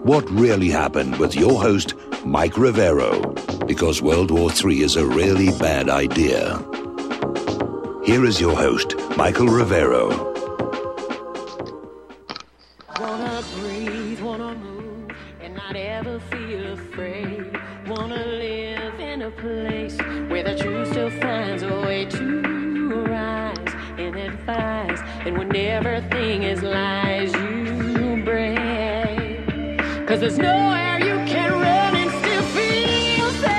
What Really Happened with your host, Mike Rivero, because World War III is a really bad idea. Here is your host, Michael Rivero. Wanna breathe, wanna move, and not ever feel afraid. Wanna live in a place where the truth still finds a way to rise and advise. And when everything is lies, you break. 'Cause there's nowhere you can run and still feel safe.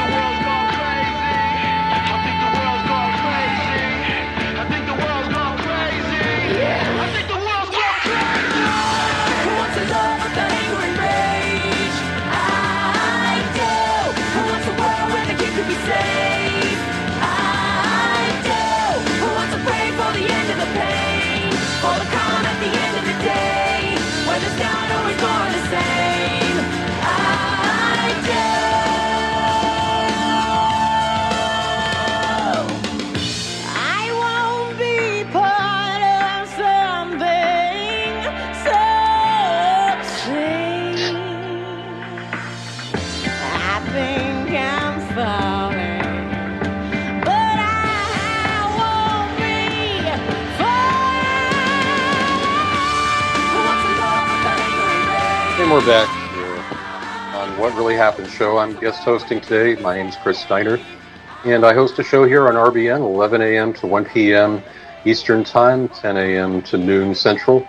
I think the world's gone crazy. I think the world's gone crazy. I think the world's gone crazy. Who wants to love with anger and rage? I do. Who wants a world where the kid could be safe? I do. Who wants to pray for the end of the pain? For the calm at the end of the day, where there's not always more the same. I do. I won't be part of something so obscene. I think I'm falling, but I won't be falling. Who wants to love with anger and rage? And we're back here on What Really Happened show. I'm guest hosting today. My name's Chris Steiner, and I host a show here on RBN, 11 a.m. to 1 p.m. Eastern Time, 10 a.m. to noon Central.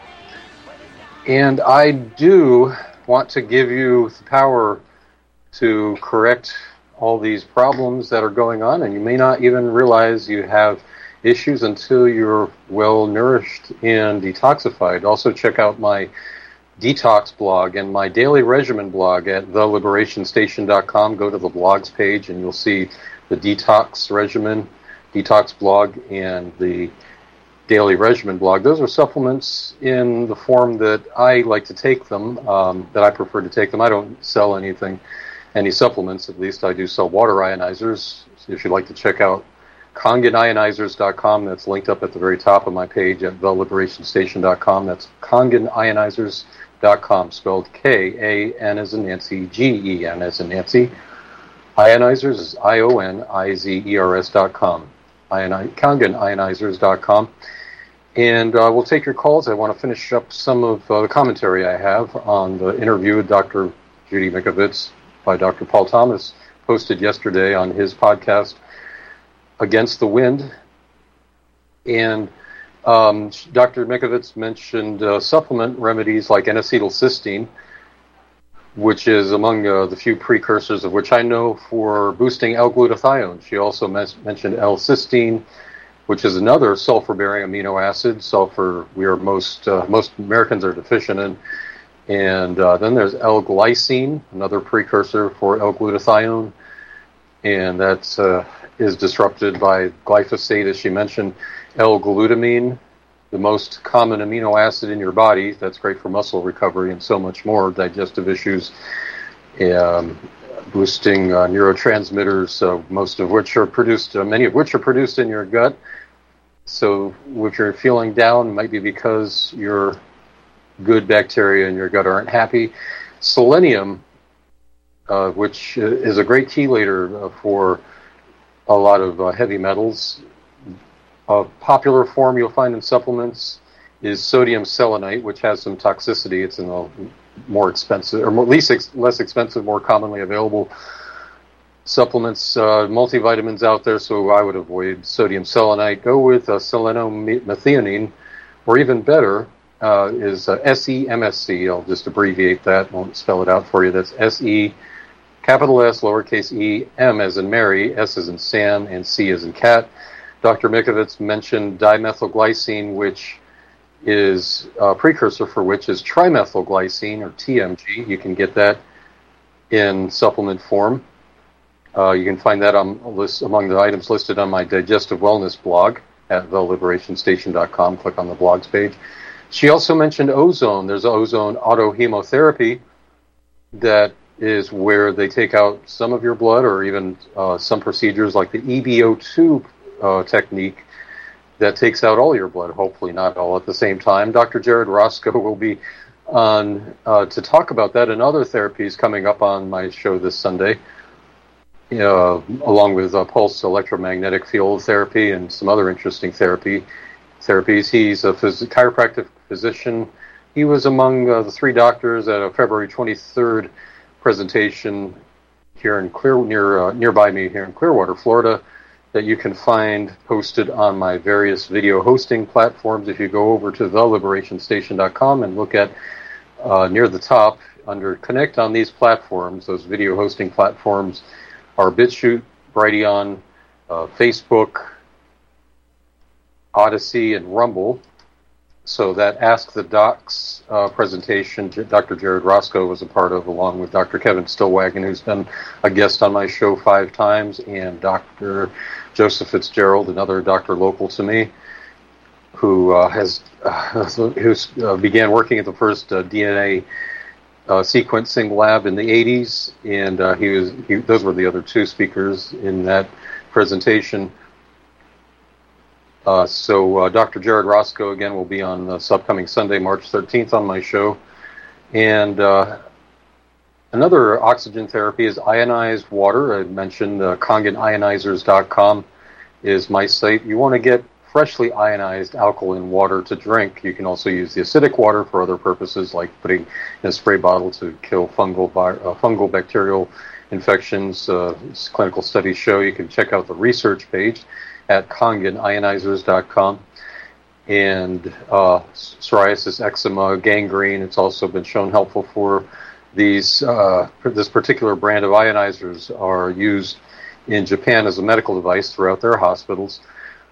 And I do want to give you the power to correct all these problems that are going on, and you may not even realize you have issues until you're well nourished and detoxified. Also check out my detox blog and my daily regimen blog at theliberationstation.com. Go to the blogs page and you'll see the detox regimen, detox blog, and the daily regimen blog. Those are supplements in the form that I like to take them, that I prefer to take them. I don't sell any supplements. At least I do sell water ionizers. So if you'd like to check out KangenIonizers.com, that's linked up at the very top of my page at theliberationstation.com. That's KangenIonizers.com, spelled K-A-N as in Nancy, G-E-N as in Nancy. Ionizers is IONIZERS.com. KangenIonizers.com. And we'll take your calls. I want to finish up some of the commentary I have on the interview with Dr. Judy Mikovits by Dr. Paul Thomas, posted yesterday on his podcast, Against the Wind. And Dr. Mikovits mentioned supplement remedies like N-acetylcysteine, which is among the few precursors of which I know for boosting L-glutathione. She also mentioned L-cysteine, which is another sulfur-bearing amino acid. Sulfur, most Americans are deficient in. And then there's L-glycine, another precursor for L-glutathione, and that is disrupted by glyphosate, as she mentioned. L-glutamine, the most common amino acid in your body, that's great for muscle recovery and so much more, digestive issues, boosting neurotransmitters, many of which are produced in your gut. So if you're feeling down, it might be because your good bacteria in your gut aren't happy. Selenium, which is a great chelator for a lot of heavy metals. A popular form you'll find in supplements is sodium selenite, which has some toxicity. It's in the more expensive, or less expensive, more commonly available supplements, multivitamins out there, so I would avoid sodium selenite. Go with selenomethionine, or even better, is SEMSC. I'll just abbreviate that, won't spell it out for you. That's SE, capital S, lowercase e, M as in Mary, S as in Sam, and C as in cat. Dr. Mikovits mentioned dimethylglycine, which is a precursor for which is trimethylglycine, or TMG. You can get that in supplement form. You can find that among the items listed on my digestive wellness blog at theliberationstation.com. Click on the blogs page. She also mentioned ozone. There's ozone autohemotherapy that is where they take out some of your blood, or even some procedures like the EBO2 technique that takes out all your blood, hopefully not all at the same time. Dr. Jared Roscoe will be on to talk about that and other therapies coming up on my show this Sunday, along with pulse electromagnetic field therapy and some other interesting therapies. He's a chiropractic physician. He was among the 3 doctors at a February 23rd presentation here in nearby me here in Clearwater, Florida, that you can find posted on my various video hosting platforms. If you go over to theliberationstation.com and look at near the top under Connect on these platforms, those video hosting platforms are BitChute, Brighteon, Facebook, Odyssey, and Rumble. So that Ask the Docs presentation, Dr. Jared Roscoe was a part of, along with Dr. Kevin Stillwagon, who's been a guest on my show 5 times, and Dr. Joseph Fitzgerald, another doctor local to me, who began working at the first DNA sequencing lab in the 80s, and those were the other 2 speakers in that presentation. So Dr. Jared Roscoe, again, will be on this upcoming Sunday, March 13th on my show. And another oxygen therapy is ionized water. I mentioned KangenIonizers.com is my site. You want to get freshly ionized alkaline water to drink. You can also use the acidic water for other purposes, like putting in a spray bottle to kill fungal bacterial infections. Clinical studies show. You can check out the research page at KangenIonizers.com. And psoriasis, eczema, gangrene, it's also been shown helpful for these. This particular brand of ionizers are used in Japan as a medical device throughout their hospitals.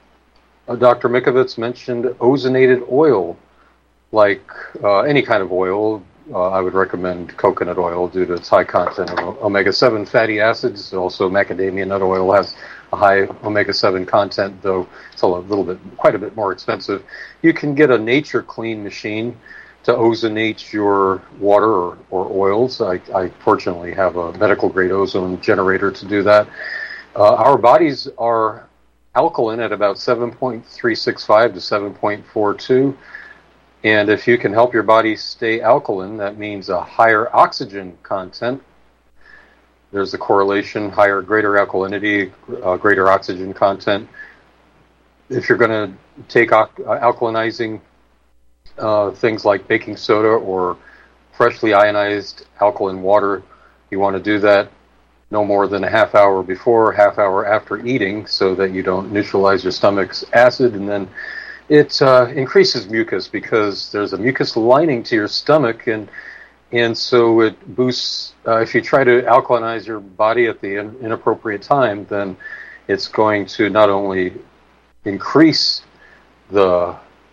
Dr. Mikovits mentioned ozonated oil. Like any kind of oil, I would recommend coconut oil due to its high content of omega-7 fatty acids. Also, macadamia nut oil has a high omega-7 content, though it's quite a bit more expensive. You can get a Nature Clean machine to ozonate your water or oils. I fortunately have a medical-grade ozone generator to do that. Our bodies are alkaline at about 7.365 to 7.42. And if you can help your body stay alkaline, that means a higher oxygen content. There's the correlation, greater alkalinity, greater oxygen content. If you're going to take alkalinizing things like baking soda or freshly ionized alkaline water, you want to do that no more than a half hour before, half hour after eating, so that you don't neutralize your stomach's acid. And then it increases mucus, because there's a mucus lining to your stomach, and so it boosts. If you try to alkalinize your body at the inappropriate time, then it's going to not only increase the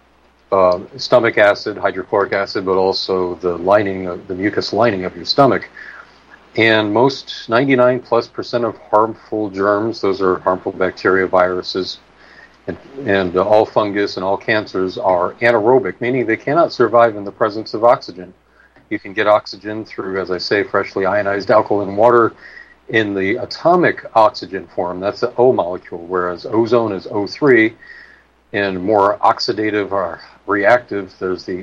stomach acid, hydrochloric acid, but also the mucus lining of your stomach. And most 99+% of harmful germs, those are harmful bacteria, viruses, and all fungus and all cancers are anaerobic, meaning they cannot survive in the presence of oxygen. You can get oxygen through, as I say, freshly ionized alkaline water in the atomic oxygen form. That's the O molecule, whereas ozone is O3, and more oxidative or reactive, there's the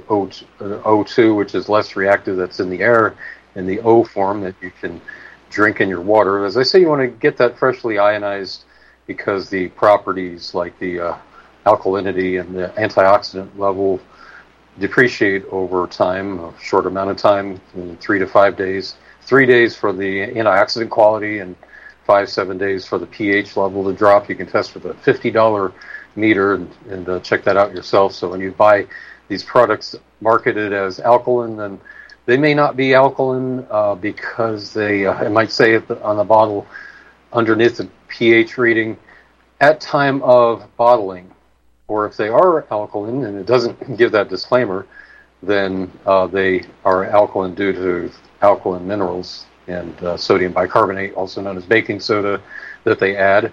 O2, which is less reactive, that's in the air, in the O form that you can drink in your water. As I say, you want to get that freshly ionized because the properties like the alkalinity and the antioxidant level depreciate over time, a short amount of time, in 3 to 5 days. 3 days for the antioxidant quality and 5-7 days for the pH level to drop. You can test for the $50 meter and check that out yourself. So when you buy these products marketed as alkaline, then they may not be alkaline because it might say on the bottle underneath the pH reading at time of bottling. Or if they are alkaline and it doesn't give that disclaimer, then they are alkaline due to alkaline minerals and sodium bicarbonate, also known as baking soda, that they add.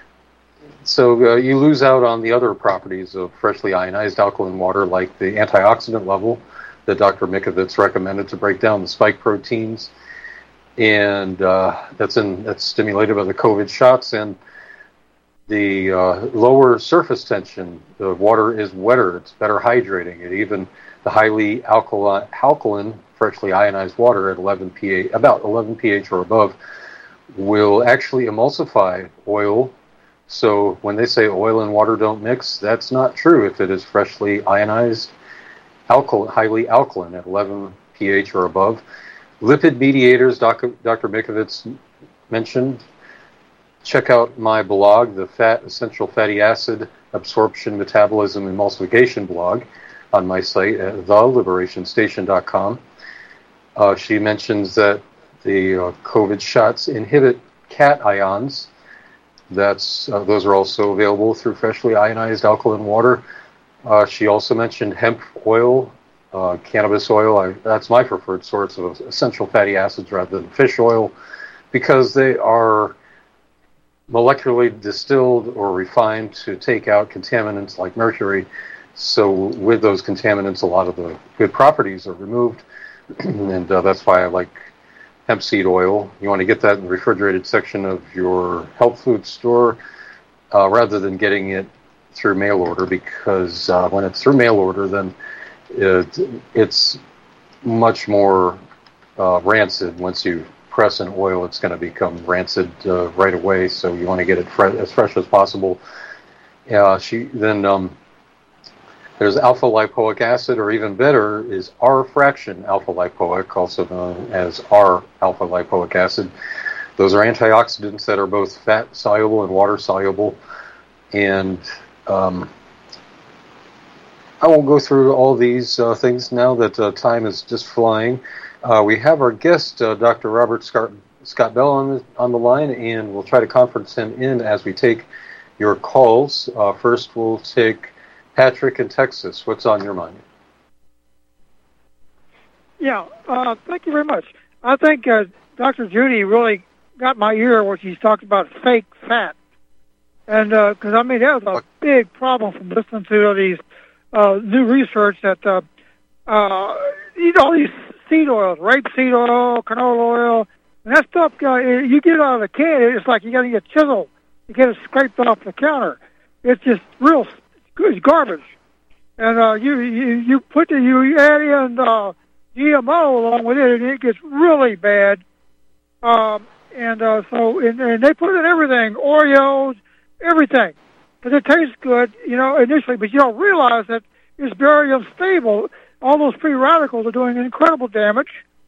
So you lose out on the other properties of freshly ionized alkaline water, like the antioxidant level that Dr. Mikovits recommended to break down the spike proteins, and that's stimulated by the COVID shots. And the lower surface tension, the water is wetter. It's better hydrating. The highly alkaline, freshly ionized water at 11 pH, about 11 pH or above, will actually emulsify oil. So when they say oil and water don't mix, that's not true if it is freshly ionized, highly alkaline at 11 pH or above. Lipid mediators, Dr. Mikovits mentioned. Check out my blog, the Essential Fatty Acid Absorption, Metabolism, Emulsification blog on my site at theliberationStation.com. She mentions that the COVID shots inhibit cations. Those are also available through freshly ionized alkaline water. She also mentioned hemp oil, cannabis oil. That's my preferred source of essential fatty acids rather than fish oil, because they are molecularly distilled or refined to take out contaminants like mercury. So with those contaminants, a lot of the good properties are removed, and that's why I like hemp seed oil. You want to get that in the refrigerated section of your health food store rather than getting it through mail order, because when it's through mail order, then it's much more rancid. Once you press in oil, it's going to become rancid right away, so you want to get it as fresh as possible. There's alpha lipoic acid, or even better is R-fraction alpha lipoic, also known as R-alpha lipoic acid. Those are antioxidants that are both fat soluble and water soluble. And I won't go through all these things now that time is just flying. We have our guest, Dr. Robert Scott Bell, on the line, and we'll try to conference him in as we take your calls. First, we'll take Patrick in Texas. What's on your mind? Yeah, thank you very much. I think Dr. Judy really got my ear when she talked about fake fat. And because, I mean, that was a big problem from listening to these new research that, all these seed oils, rapeseed oil, canola oil, and that stuff, you get it out of the can, it's like you got to get chiseled. You get it scraped off the counter. It's just real good garbage. And you add in GMO along with it, and it gets really bad. So they put in everything, Oreos, everything, because it tastes good, initially, but you don't realize that it's very unstable. All those free radicals are doing incredible damage.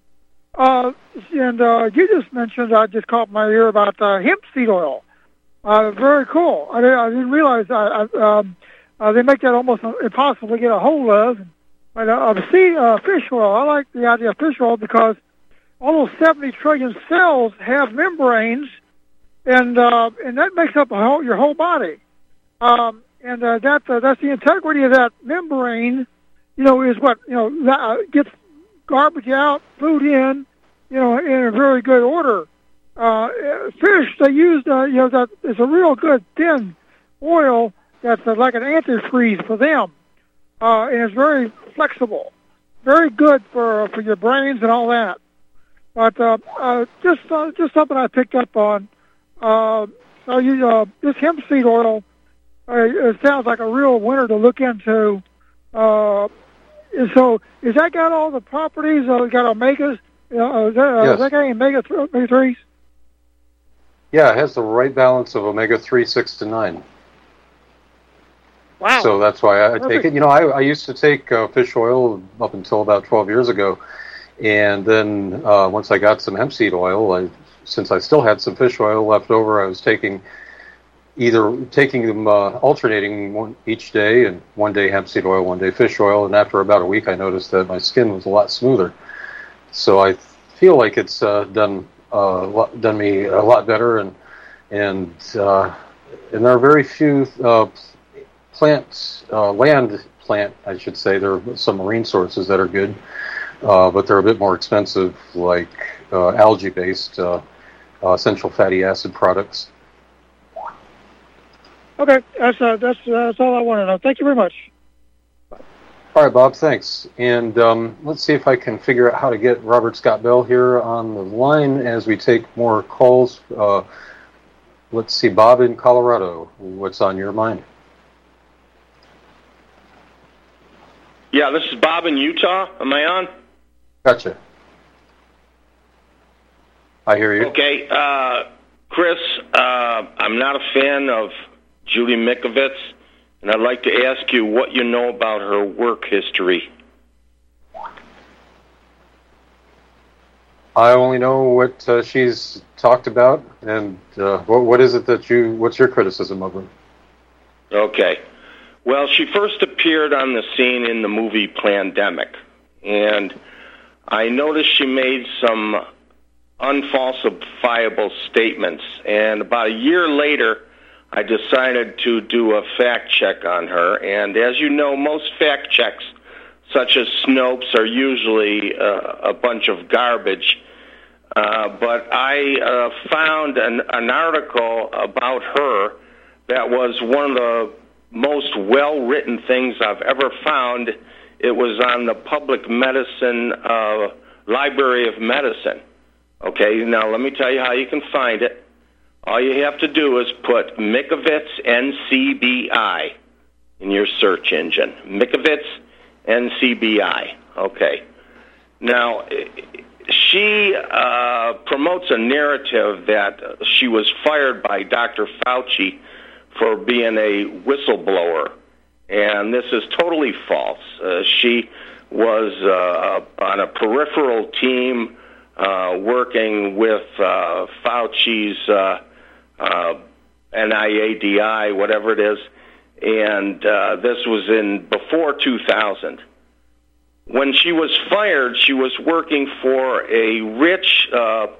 You just mentioned, I just caught my ear about hemp seed oil. Very cool. I didn't realize they make that almost impossible to get a hold of. But fish oil, I like the idea of fish oil because all those 70 trillion cells have membranes, and that makes up your whole body. That's the integrity of that membrane. Is what that gets garbage out, food in, in a very good order. Fish, they use that is a real good thin oil that's like an antifreeze for them, and it's very flexible, very good for your brains and all that. But just something I picked up on. This hemp seed oil, it sounds like a real winner to look into. So, is that got all the properties? Got omegas? Yes. Is that got any omega-3s? Yeah, it has the right balance of omega-3, 6 to 9. Wow. So that's why I take it. I used to take fish oil up until about 12 years ago. And then once I got some hemp seed oil, since I still had some fish oil left over, I was taking them alternating each day, and one day hemp seed oil, one day fish oil. And after about a week, I noticed that my skin was a lot smoother. So I feel like it's done me a lot better. And there are very few land plant, I should say. There are some marine sources that are good, but they're a bit more expensive, like algae-based essential fatty acid products. Okay, that's all I want to know. Thank you very much. All right, Bob, thanks. And let's see if I can figure out how to get Robert Scott Bell here on the line as we take more calls. Let's see, Bob in Colorado. What's on your mind? Yeah, this is Bob in Utah. Am I on? Gotcha. I hear you. Okay, Chris, I'm not a fan of Judy Mikovits, and I'd like to ask you what you know about her work history. I only know what she's talked about, and what is it that what's your criticism of her? Okay. Well, she first appeared on the scene in the movie Plandemic, and I noticed she made some unfalsifiable statements, and about a year later, I decided to do a fact check on her, and as you know, most fact checks, such as Snopes, are usually a bunch of garbage. But I found an article about her that was one of the most well-written things I've ever found. It was on the Public Medicine Library of Medicine. Okay, now let me tell you how you can find it. All you have to do is put Mikovits NCBI in your search engine. Mikovits NCBI. Okay. Now, she promotes a narrative that she was fired by Dr. Fauci for being a whistleblower, and this is totally false. She was on a peripheral team working with Fauci's NIAID, whatever it is, and this was before 2000. When she was fired, she was working for a rich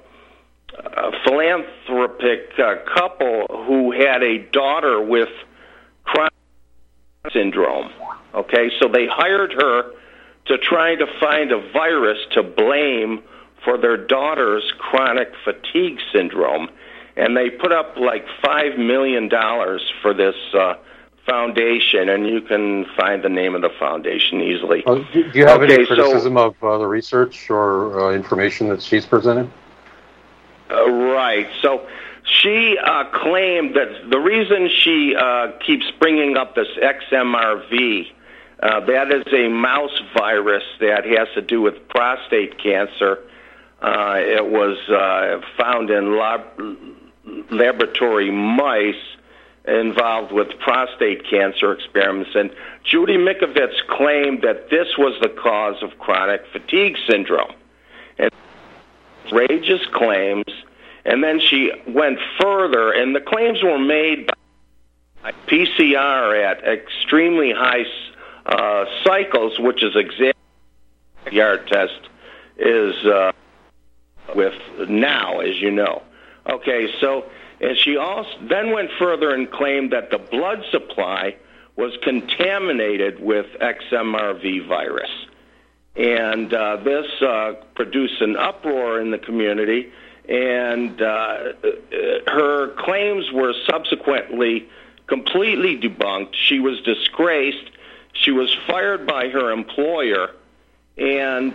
philanthropic couple who had a daughter with Crohn's syndrome. Okay, so they hired her to try to find a virus to blame for their daughter's chronic fatigue syndrome, and they put up like $5 million for this foundation, and you can find the name of the foundation easily. Do you have any criticism of the research or information that she's presented? Right. So she claimed that the reason she keeps bringing up this XMRV, that is a mouse virus that has to do with prostate cancer. It was found in laboratory mice involved with prostate cancer experiments, and Judy Mikovits claimed that this was the cause of chronic fatigue syndrome. And outrageous claims, and then she went further, and the claims were made by PCR at extremely high cycles, which is exactly what the PCR test is with now, as you know. Okay, so, and she also then went further and claimed that the blood supply was contaminated with XMRV virus. And this produced an uproar in the community, and her claims were subsequently completely debunked. She was disgraced. She was fired by her employer, and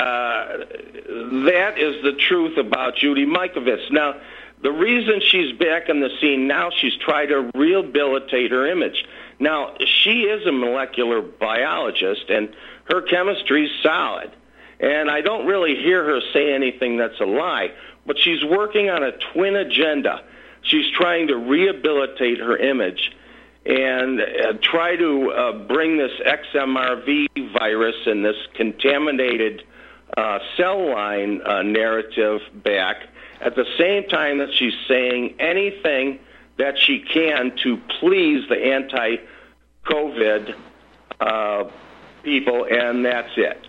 that is the truth about Judy Mikovits. Now, the reason she's back in the scene now, she's trying to rehabilitate her image. Now, she is a molecular biologist, and her chemistry's solid. And I don't really hear her say anything that's a lie, but she's working on a twin agenda. She's trying to rehabilitate her image and try to bring this XMRV virus and this contaminated cell line narrative back at the same time that she's saying anything that she can to please the anti-COVID people, and that's it.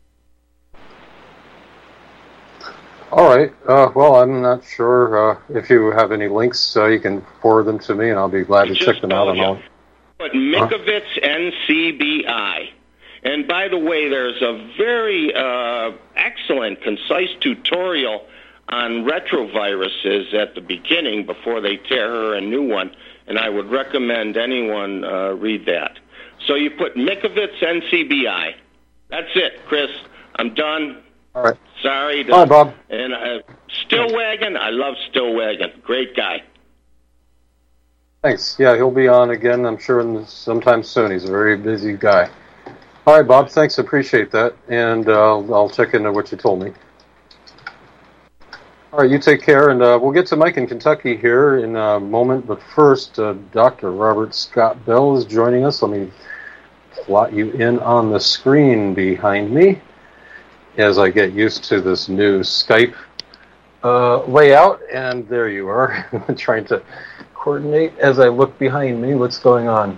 All right. Well, I'm not sure if you have any links. You can forward them to me, and I'll be glad to check them out. But Mikovits NCBI. And by the way, there's a very excellent, concise tutorial on retroviruses at the beginning before they tear her a new one, and I would recommend anyone read that. So you put Mikovits NCBI. That's it, Chris. I'm done. All right. Sorry. Bye, Bob. And Stillwagon, I love Stillwagon. Great guy. Thanks. Yeah, he'll be on again, I'm sure, sometime soon. He's a very busy guy. All right, Bob, thanks. Appreciate that. And I'll check into what you told me. All right, you take care, and we'll get to Mike in Kentucky here in a moment. But first, Dr. Robert Scott Bell is joining us. Let me plot you in on the screen behind me as I get used to this new Skype layout. And there you are. I'm trying to coordinate as I look behind me what's going on.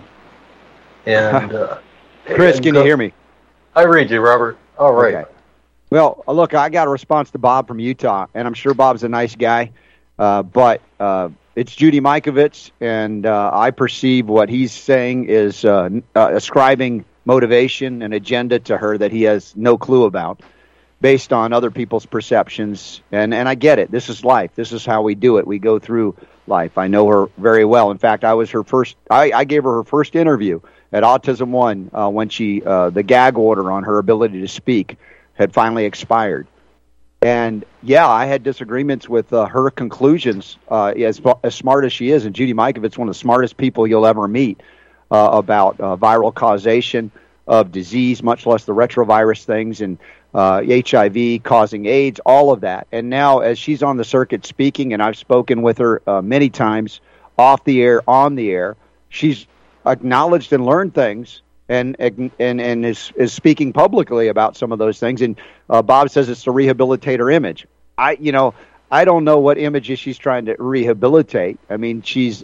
And Chris, can you hear me? I read you, Robert. All right. Okay. Well, look, I got a response to Bob from Utah, and I'm sure Bob's a nice guy, but it's Judy Mikovits, and I perceive what he's saying is ascribing motivation and agenda to her that he has no clue about, based on other people's perceptions. And I get it. This is life. This is how we do it. We go through life. I know her very well. In fact, I was her first. I gave her first interview at Autism One when the gag order on her ability to speak had finally expired. And yeah, I had disagreements with her conclusions, as smart as she is. And Judy Mikovits, one of the smartest people you'll ever meet, about viral causation of disease, much less the retrovirus things, and HIV causing AIDS, all of that. And now, as she's on the circuit speaking, and I've spoken with her many times, off the air, on the air, she's acknowledged and learned things, and is speaking publicly about some of those things. And Bob says it's to rehabilitate her image. I don't know what images she's trying to rehabilitate. I mean, she's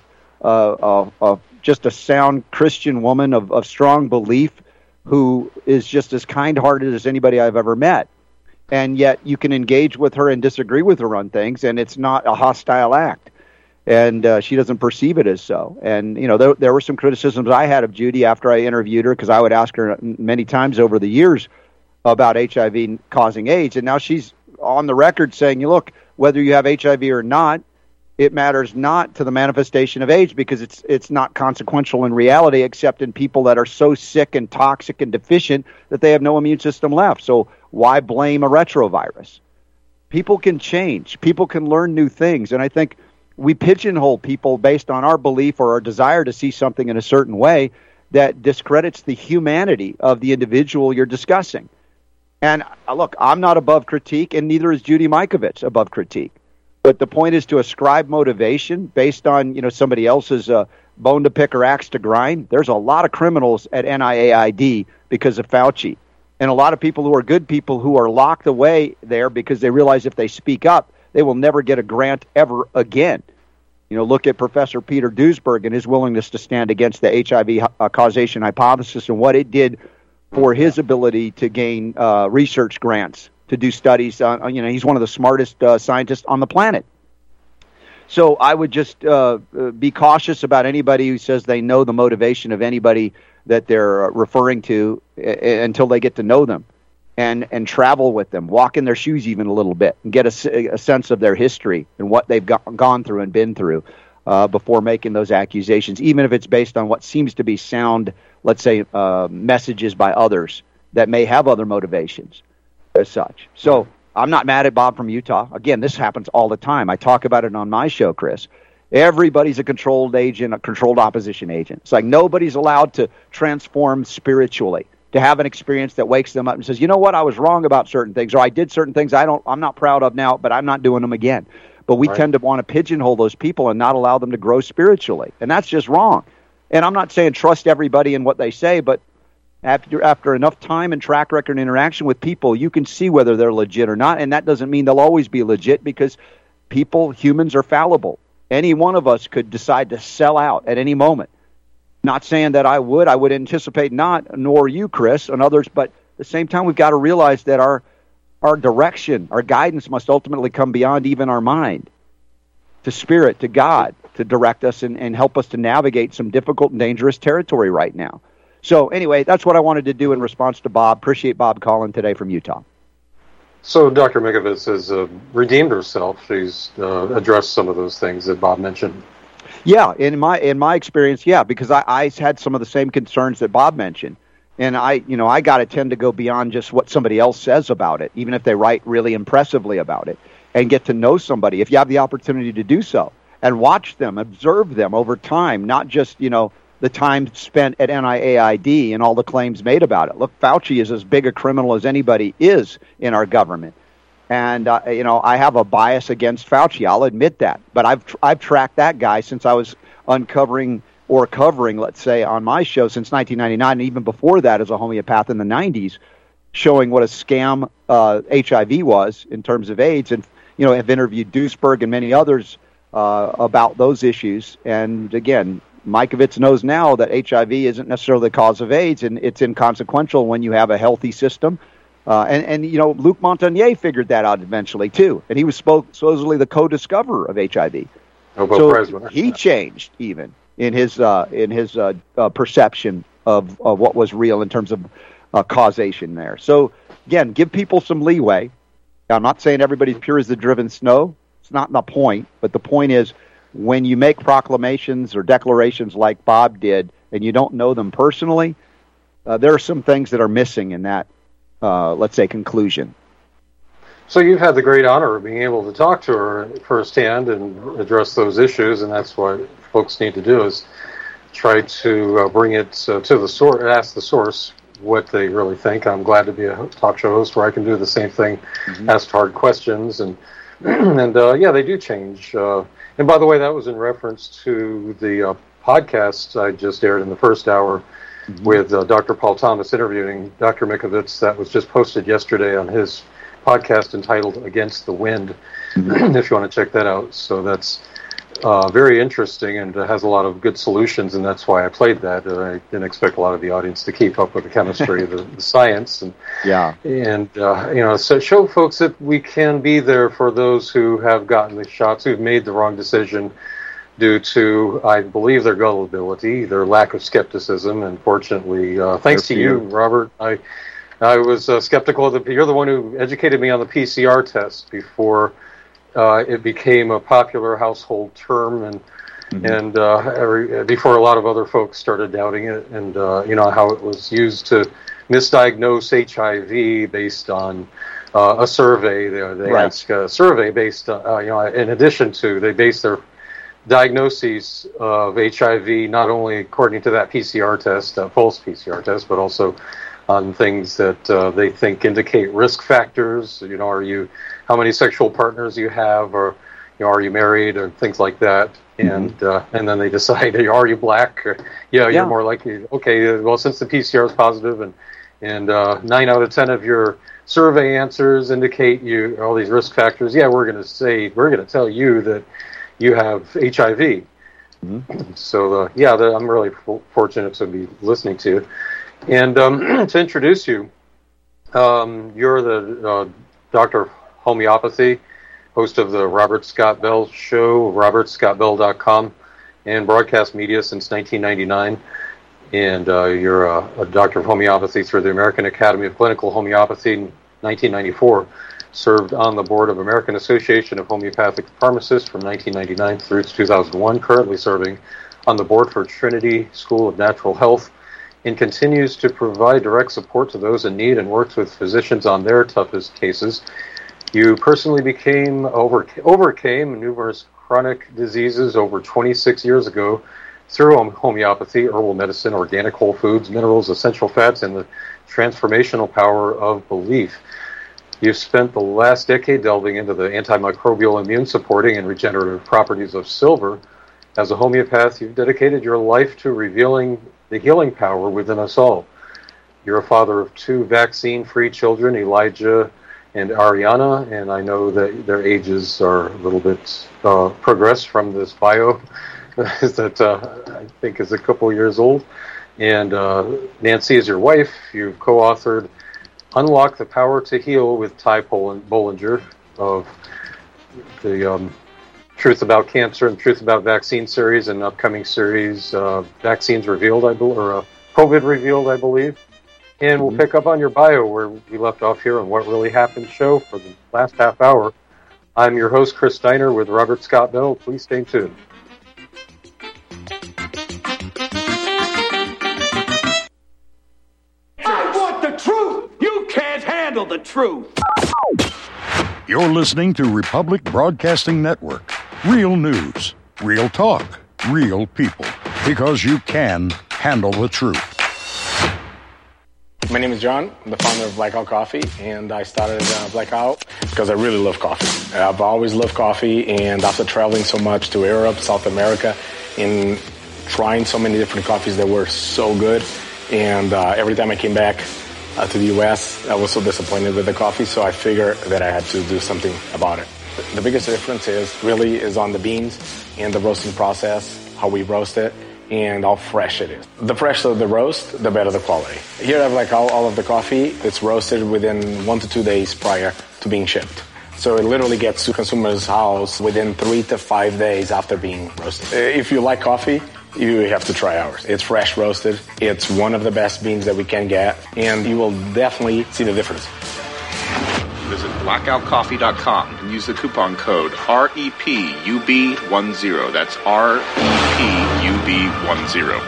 just a sound Christian woman of strong belief, who is just as kind-hearted as anybody I've ever met. And yet you can engage with her and disagree with her on things, and it's not a hostile act. And she doesn't perceive it as so. And, there were some criticisms I had of Judy after I interviewed her, because I would ask her many times over the years about HIV causing AIDS. And now she's on the record saying, look, whether you have HIV or not, it matters not to the manifestation of AIDS, because it's not consequential in reality, except in people that are so sick and toxic and deficient that they have no immune system left. So why blame a retrovirus? People can change. People can learn new things. And I think we pigeonhole people based on our belief or our desire to see something in a certain way that discredits the humanity of the individual you're discussing. And look, I'm not above critique, and neither is Judy Mikovits above critique. But the point is to ascribe motivation based on somebody else's bone to pick or axe to grind. There's a lot of criminals at NIAID because of Fauci, and a lot of people who are good people who are locked away there because they realize if they speak up, they will never get a grant ever again. Look at Professor Peter Duesberg and his willingness to stand against the HIV causation hypothesis and what it did for his ability to gain research grants to do studies on. He's one of the smartest scientists on the planet. So I would just be cautious about anybody who says they know the motivation of anybody that they're referring to until they get to know them. And travel with them, walk in their shoes even a little bit, and get a sense of their history and what they've gone through and been through before making those accusations, even if it's based on what seems to be sound, let's say, messages by others that may have other motivations as such. So I'm not mad at Bob from Utah. Again, this happens all the time. I talk about it on my show, Chris. Everybody's a controlled agent, a controlled opposition agent. It's like nobody's allowed to transform spiritually, to have an experience that wakes them up and says, you know what, I was wrong about certain things, or I did certain things I'm not proud of now, but I'm not doing them again. But we tend to want to pigeonhole those people and not allow them to grow spiritually. And that's just wrong. And I'm not saying trust everybody in what they say, but after enough time and track record and interaction with people, you can see whether they're legit or not. And that doesn't mean they'll always be legit, because humans are fallible. Any one of us could decide to sell out at any moment. Not saying that I would anticipate not, nor you, Chris, and others, but at the same time, we've got to realize that our direction, our guidance must ultimately come beyond even our mind, to spirit, to God, to direct us and help us to navigate some difficult and dangerous territory right now. So anyway, that's what I wanted to do in response to Bob. Appreciate Bob calling today from Utah. So Dr. Mikovits has redeemed herself. She's addressed some of those things that Bob mentioned. Yeah, in my experience, yeah, because I had some of the same concerns that Bob mentioned, and I got to tend to go beyond just what somebody else says about it, even if they write really impressively about it, and get to know somebody if you have the opportunity to do so. and watch them, observe them over time, not just, the time spent at NIAID and all the claims made about it. Look, Fauci is as big a criminal as anybody is in our government. And, I have a bias against Fauci. I'll admit that. But I've tracked that guy since I was covering, let's say, on my show since 1999, and even before that as a homeopath in the 90s, showing what a scam HIV was in terms of AIDS. And, have interviewed Duisberg and many others about those issues. And, again, Mikovits knows now that HIV isn't necessarily the cause of AIDS, and it's inconsequential when you have a healthy system. And Luc Montagnier figured that out eventually, too. And he was supposedly the co-discoverer of HIV. So he changed even in his perception of what was real in terms of causation there. So, again, give people some leeway. I'm not saying everybody's pure as the driven snow. It's not the point. But the point is, when you make proclamations or declarations like Bob did, and you don't know them personally, there are some things that are missing in that, let's say, conclusion. So you've had the great honor of being able to talk to her firsthand and address those issues, and that's what folks need to do is try to bring it to the source, ask the source what they really think. I'm glad to be a talk show host where I can do the same thing, ask hard questions, and they do change. And by the way, that was in reference to the podcast I just aired in the first hour with Dr. Paul Thomas interviewing Dr. Mikovits. That was just posted yesterday on his podcast entitled Against the Wind, if you want to check that out. So that's very interesting and has a lot of good solutions, and that's why I played that. I didn't expect a lot of the audience to keep up with the chemistry, the science, and so show folks that we can be there for those who have gotten the shots, who've made the wrong decision due to, I believe, their gullibility, their lack of skepticism, and fortunately, thanks to you, Robert, I was skeptical of you're the one who educated me on the PCR test before it became a popular household term, and before a lot of other folks started doubting it, and how it was used to misdiagnose HIV based on a survey. They ask a survey based on, in addition to, they base their diagnoses of HIV not only according to that PCR test, false PCR test, but also on things that they think indicate risk factors. How many sexual partners you have, or are you married, or things like that, and then they decide, are you black? Or, you're more likely. Okay, well, since the PCR is positive, and 9 out of 10 of your survey answers indicate you all these risk factors. We're going to tell you that you have HIV. So I'm really fortunate to be listening to you. And to introduce you, you're the Doctor of Homeopathy, host of the Robert Scott Bell Show, robertscottbell.com, and broadcast media since 1999. And you're a Doctor of Homeopathy through the American Academy of Clinical Homeopathy in 1994. Served on the board of American Association of Homeopathic Pharmacists from 1999 through 2001. Currently serving on the board for Trinity School of Natural Health, and continues to provide direct support to those in need and works with physicians on their toughest cases. You personally overcame numerous chronic diseases over 26 years ago through homeopathy, herbal medicine, organic whole foods, minerals, essential fats, and the transformational power of belief. You've spent the last decade delving into the antimicrobial, immune supporting, and regenerative properties of silver. As a homeopath, you've dedicated your life to revealing the healing power within us all. You're a father of 2 vaccine-free children, Elijah and Ariana, and I know that their ages are a little bit progressed from this bio that I think is a couple years old. And Nancy is your wife. You've co-authored Unlock the Power to Heal with Ty Bollinger of the Truth About Cancer and Truth About Vaccine series, and upcoming series, Vaccines Revealed, or COVID Revealed, I believe. And we'll pick up on your bio where we left off here on What Really Happened show for the last half hour. I'm your host, Chris Steiner, with Robert Scott Bell. Please stay tuned. I want the truth! You can't handle the truth! You're listening to Republic Broadcasting Network. Real news, Real talk, real people. Because you can handle the truth. My name is John. I'm the founder of Blackout Coffee, and I started Blackout because I really love coffee. I've always loved coffee, and after traveling so much to Europe, South America, and trying so many different coffees that were so good, and every time I came back to the U.S., I was so disappointed with the coffee, so I figured that I had to do something about it. The biggest difference is on the beans and the roasting process, how we roast it, and how fresh it is. The fresher the roast, the better the quality. Here I have like all of the coffee. It's roasted within 1 to 2 days prior to being shipped. So it literally gets to consumer's house within 3 to 5 days after being roasted. If you like coffee, you have to try ours. It's fresh roasted. It's one of the best beans that we can get, and you will definitely see the difference. Visit blackoutcoffee.com and use the coupon code REPUB10. That's REPUB10.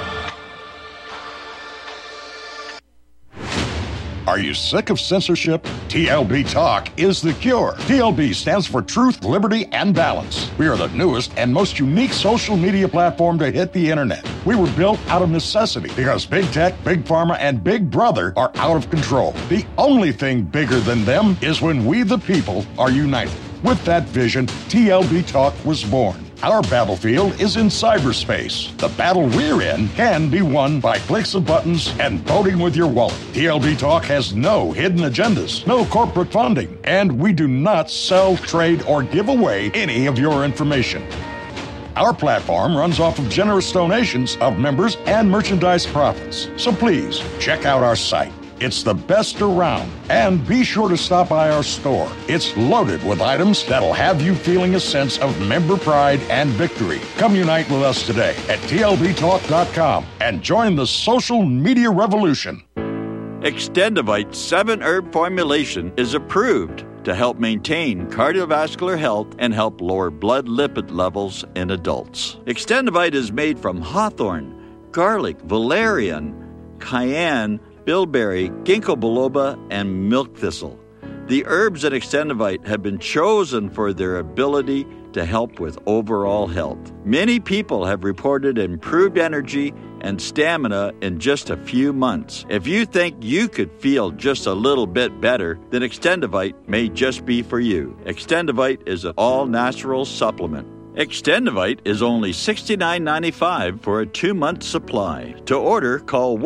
Are you sick of censorship? TLB Talk is the cure. TLB stands for Truth, Liberty, and Balance. We are the newest and most unique social media platform to hit the internet. We were built out of necessity because big tech, big pharma, and big brother are out of control. The only thing bigger than them is when we, the people, are united. With that vision, TLB Talk was born. Our battlefield is in cyberspace. The battle we're in can be won by clicks of buttons and voting with your wallet. TLB Talk has no hidden agendas, no corporate funding, and we do not sell, trade, or give away any of your information. Our platform runs off of generous donations of members and merchandise profits. So please, check out our site. It's the best around. And be sure to stop by our store. It's loaded with items that'll have you feeling a sense of member pride and victory. Come unite with us today at TLBTalk.com and join the social media revolution. Extendivite 7-herb formulation is approved to help maintain cardiovascular health and help lower blood lipid levels in adults. Extendivite is made from hawthorn, garlic, valerian, cayenne, bilberry, ginkgo biloba, and milk thistle. The herbs in Extendivite have been chosen for their ability to help with overall health. Many people have reported improved energy and stamina in just a few months. If you think you could feel just a little bit better, then Extendivite may just be for you. Extendivite is an all-natural supplement. Extendivite is only $69.95 for a 2-month supply. To order, call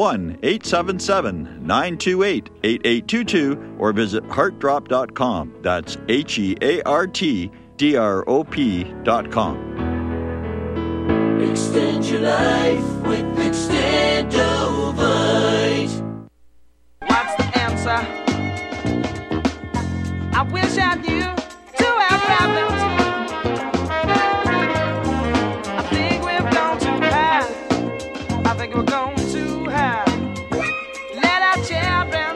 1-877-928-8822 or visit heartdrop.com. That's HEARTDROP.com. Extend your life with Extendovite. What's the answer? I wish I knew to have problems. We're going to have let our children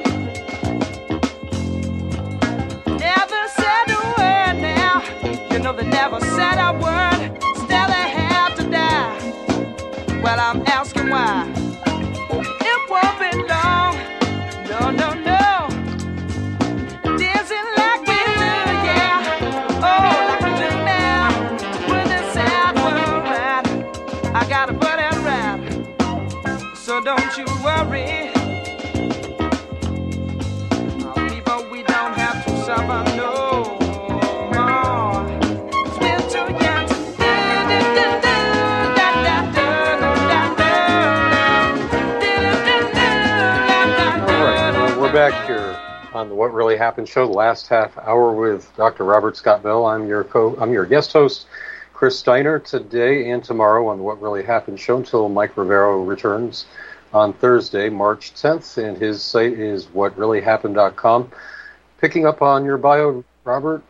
never said a word now. You know they never said a word, still they have to die. Well, I'm asking why. It won't be long. No, no, no. Dancing like we do, yeah. Oh, like we do now. With this sad world right, I gotta put it right. So don't you worry, people, we don't have to suffer no more. 'Cause we're too young to All right, we're back here on the What Really Happened show, the last half hour with Dr. Robert Scott Bell. I'm your guest host, Chris Steiner, today and tomorrow on the What Really Happened show until Mike Rivero returns on Thursday, March 10th, and his site is whatreallyhappened.com. Picking up on your bio, Robert.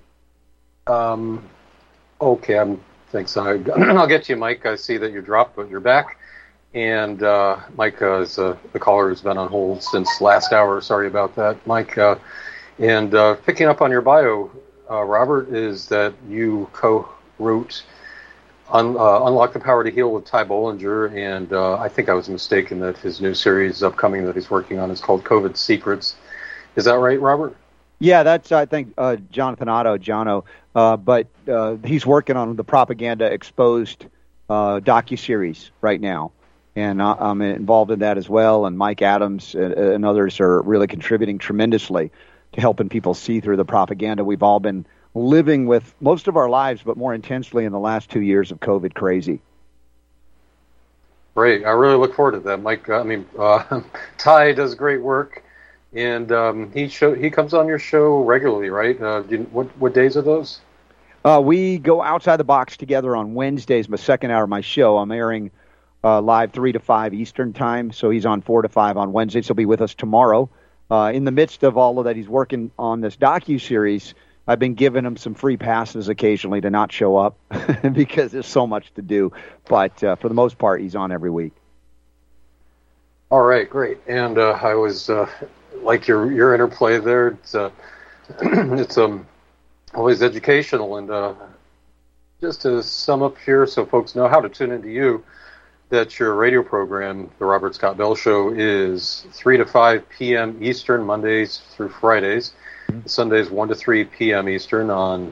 Okay, thanks. I'll get to you, Mike. I see that you dropped, but you're back. And Mike is the caller who's been on hold since last hour. Sorry about that, Mike. And picking up on your bio, Robert, is that you co-wrote Unlock the Power to Heal with Ty Bollinger, and I think I was mistaken that his new series upcoming that he's working on is called COVID Secrets. Is that right, Robert? Yeah, that's, I think, Jonathan Otto, Jono. But he's working on the Propaganda Exposed docuseries right now. And I'm involved in that as well. And Mike Adams and others are really contributing tremendously to helping people see through the propaganda we've all been living with most of our lives, but more intensely in the last 2 years of COVID crazy. Great. I really look forward to that. Mike, Ty does great work. And he comes on your show regularly, right? What days are those? We go outside the box together on Wednesdays, my second hour of my show. I'm airing live 3 to 5 Eastern time, so he's on 4 to 5 on Wednesdays. He'll be with us tomorrow. In the midst of all of that, he's working on this docuseries. I've been giving him some free passes occasionally to not show up because there's so much to do. But for the most part, he's on every week. All right, great. And I was... like your interplay there, it's always educational. And just to sum up here, so folks know how to tune into you, that your radio program, the Robert Scott Bell Show, is 3 to 5 p.m. Eastern, Mondays through Fridays. Sundays 1 to 3 p.m. Eastern on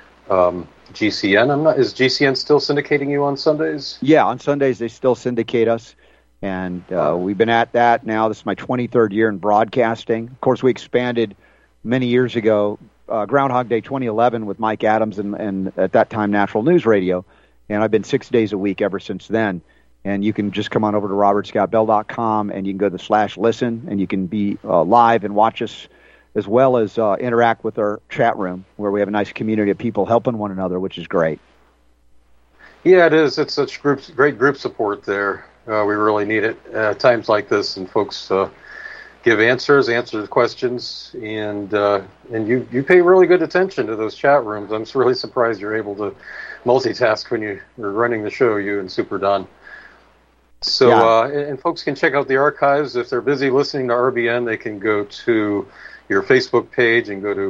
GCN. Is GCN still syndicating you on Sundays? Yeah, on Sundays they still syndicate us. And we've been at that now. This is my 23rd year in broadcasting. Of course, we expanded many years ago, Groundhog Day 2011 with Mike Adams and at that time Natural News Radio. And I've been 6 days a week ever since then. And you can just come on over to robertscottbell.com and you can go to /listen and you can be live and watch us as well as interact with our chat room where we have a nice community of people helping one another, which is great. Yeah, it is. It's such great group support there. We really need it at times like this, and folks give answer questions, and you pay really good attention to those chat rooms. I'm really surprised you're able to multitask when you're running the show, you and Super Don. So, yeah. And folks can check out the archives. If they're busy listening to RBN, they can go to your Facebook page and go to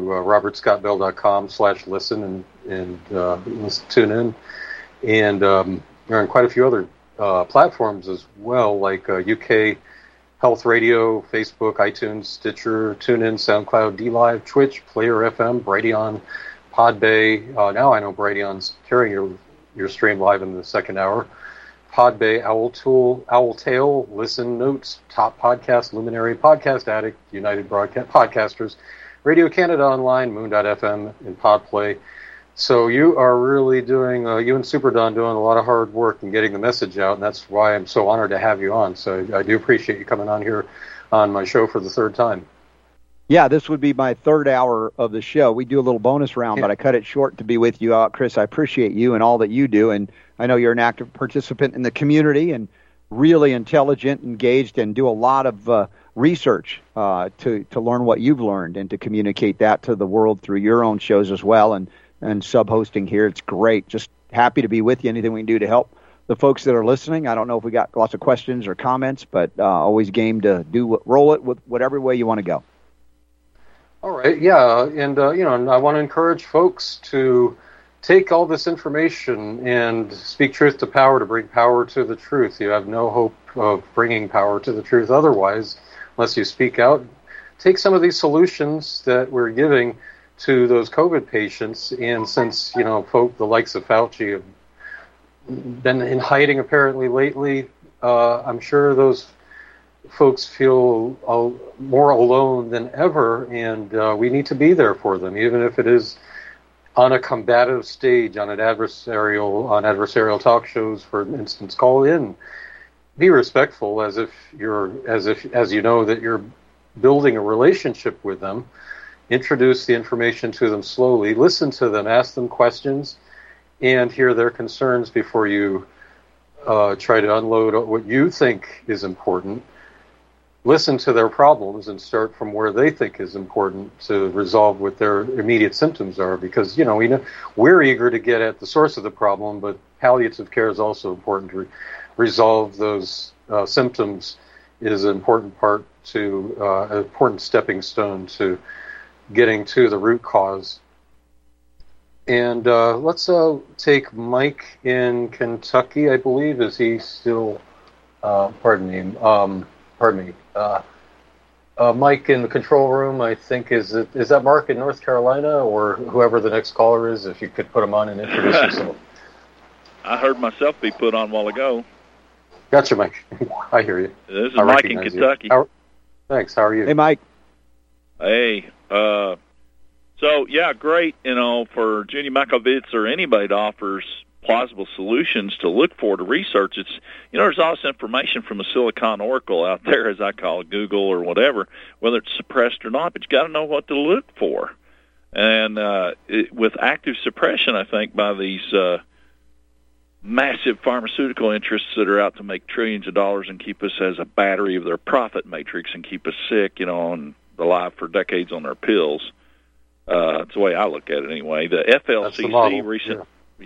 robertscottbell.com/listen and tune in. And there are quite a few other platforms as well, like UK Health Radio, Facebook, iTunes, Stitcher, TuneIn, SoundCloud, DLive, Twitch, Player FM, Brighteon, Podbay. Now I know Brighteon's carrying your stream live in the second hour. Podbay, Owltail, Listen Notes, Top Podcast, Luminary, Podcast Addict, United Podcasters, Radio Canada Online, Moon.fm, and Podplay. So you are really doing, you and Super Don doing a lot of hard work and getting the message out, and that's why I'm so honored to have you on. So I do appreciate you coming on here on my show for the third time. Yeah, this would be my third hour of the show. We do a little bonus round, but I cut it short to be with you. Chris, I appreciate you and all that you do, and I know you're an active participant in the community and really intelligent, engaged, and do a lot of research to learn what you've learned and to communicate that to the world through your own shows as well and sub-hosting here. It's great. Just happy to be with you. Anything we can do to help the folks that are listening. I don't know if we got lots of questions or comments, but always game to roll it with whatever way you want to go. All right, yeah, and I want to encourage folks to take all this information and speak truth to power, to bring power to the truth. You have no hope of bringing power to the truth otherwise, unless you speak out. Take some of these solutions that we're giving to those COVID patients, and since, folk the likes of Fauci have been in hiding apparently lately, I'm sure those folks feel more alone than ever, and we need to be there for them, even if it is on a combative stage, on adversarial talk shows, for instance. Call in, be respectful, as you know that you're building a relationship with them. Introduce the information to them slowly, listen to them, ask them questions, and hear their concerns before you try to unload what you think is important. Listen to their problems and start from where they think is important to resolve what their immediate symptoms are, because, we know we're eager to get at the source of the problem, but palliative care is also important to resolve those symptoms. It is an important part to, an important stepping stone to getting to the root cause. And let's take Mike in Kentucky, I believe. Is he still, pardon me. Mike in the control room, I think, is that Mark in North Carolina, or whoever the next caller is, if you could put him on and introduce yourself. I heard myself be put on a while ago. Gotcha, Mike. I hear you. This is Mike in Kentucky. Thanks. How are you? Hey, Mike. Hey. So, yeah, great, for Judy Mikovits or anybody that offers plausible solutions to look for, to research. It's, there's all this information from the Silicon Oracle out there, as I call it, Google or whatever, whether it's suppressed or not, but you got to know what to look for. And with active suppression, I think, by these massive pharmaceutical interests that are out to make trillions of dollars and keep us as a battery of their profit matrix and keep us sick, and alive for decades on their pills. That's the way I look at it anyway. The FLCC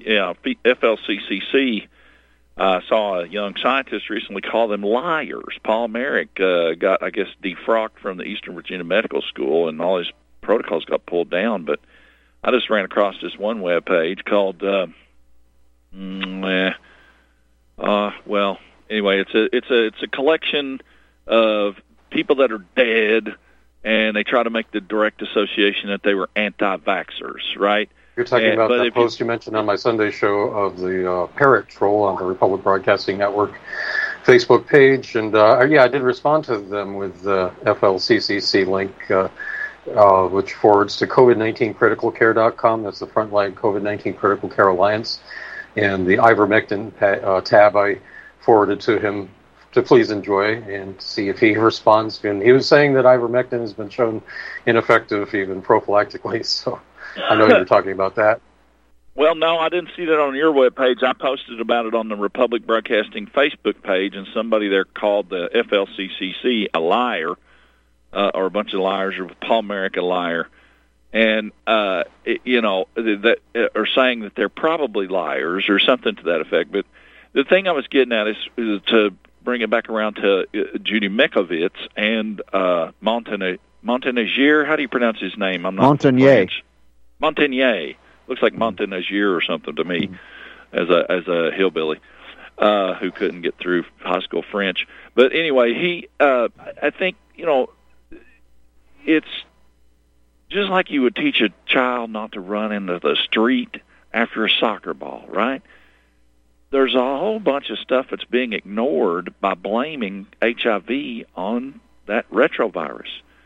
FLCCC saw a young scientist recently call them liars. Paul Merrick got, I guess, defrocked from the Eastern Virginia Medical School, and all his protocols got pulled down. But I just ran across this one web page called, anyway, it's a collection of people that are dead, and they try to make the direct association that they were anti-vaxxers, right? You're talking about that post you mentioned on my Sunday show of the Parrot Troll on the Republic Broadcasting Network Facebook page. And, I did respond to them with the FLCCC link, which forwards to COVID19criticalcare.com. That's the Frontline COVID-19 Critical Care Alliance. And the ivermectin tab I forwarded to him to please enjoy and see if he responds. And he was saying that ivermectin has been shown ineffective even prophylactically, so I know you were talking about that. Well, no, I didn't see that on your webpage. I posted about it on the Republic Broadcasting Facebook page, and somebody there called the FLCCC a liar, or a bunch of liars, or Paul Merrick a liar. And, that are saying that they're probably liars or something to that effect. But the thing I was getting at is to bring it back around to Judy Mikovits and Montagnier. How do you pronounce his name? I'm not Montagnier. Montagnier. Looks like Montagnier or something to me, as a hillbilly who couldn't get through high school French. But anyway, I think, it's just like you would teach a child not to run into the street after a soccer ball, right? There's a whole bunch of stuff that's being ignored by blaming HIV on that retrovirus.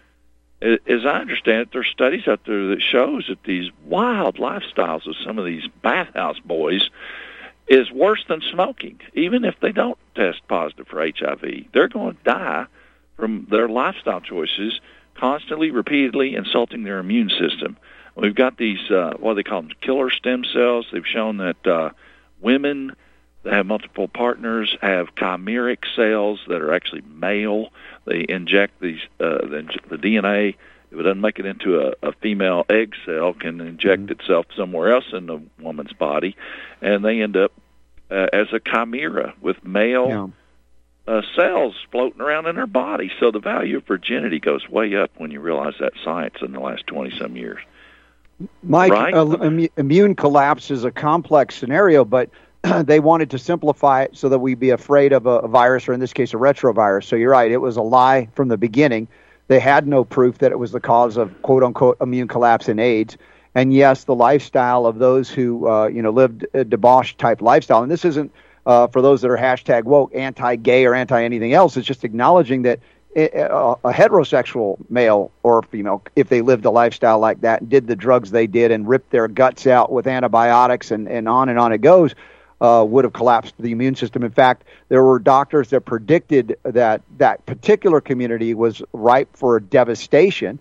As I understand it, there's studies out there that shows that these wild lifestyles of some of these bathhouse boys is worse than smoking. Even if they don't test positive for HIV, they're going to die from their lifestyle choices, constantly, repeatedly insulting their immune system. We've got these, what do they call them, killer stem cells. They've shown that women that have multiple partners have chimeric cells that are actually male. They inject these the DNA. If it doesn't make it into a female egg cell, can inject itself somewhere else in the woman's body, and they end up as a chimera with male cells floating around in their body. So the value of virginity goes way up when you realize that science in the last 20-some years. Mike, right? Immune collapse is a complex scenario, but they wanted to simplify it so that we'd be afraid of a virus, or in this case, a retrovirus. So you're right. It was a lie from the beginning. They had no proof that it was the cause of quote-unquote immune collapse in AIDS. And yes, the lifestyle of those who, lived a debauched-type lifestyle. And this isn't, for those that are hashtag woke, anti-gay or anti-anything else. It's just acknowledging that a heterosexual male or female, if they lived a lifestyle like that and did the drugs they did and ripped their guts out with antibiotics and on it goes, would have collapsed the immune system. In fact, there were doctors that predicted that that particular community was ripe for devastation.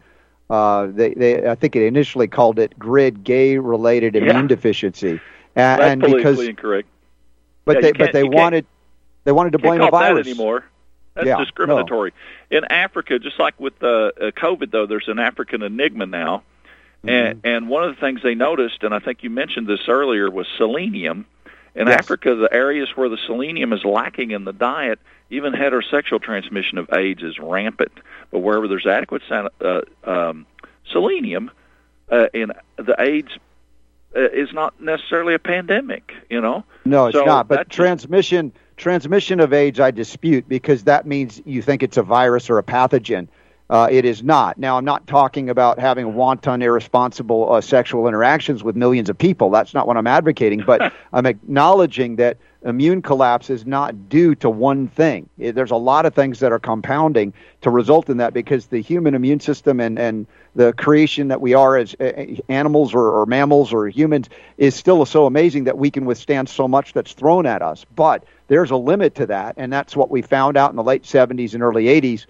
I think it initially called it GRID, gay-related immune deficiency, and because incorrect. But they wanted to blame the virus that anymore. That's discriminatory. No. In Africa, just like with COVID, though, there's an African enigma now, and one of the things they noticed, and I think you mentioned this earlier, was selenium. In Africa, the areas where the selenium is lacking in the diet, even heterosexual transmission of AIDS is rampant. But wherever there's adequate selenium, in the AIDS is not necessarily a pandemic. No, it's not. But transmission of AIDS, I dispute, because that means you think it's a virus or a pathogen. It is not. Now, I'm not talking about having wanton, irresponsible sexual interactions with millions of people. That's not what I'm advocating, but I'm acknowledging that immune collapse is not due to one thing. There's a lot of things that are compounding to result in that, because the human immune system and the creation that we are as animals or mammals or humans is still so amazing that we can withstand so much that's thrown at us. But there's a limit to that, and that's what we found out in the late 70s and early 80s.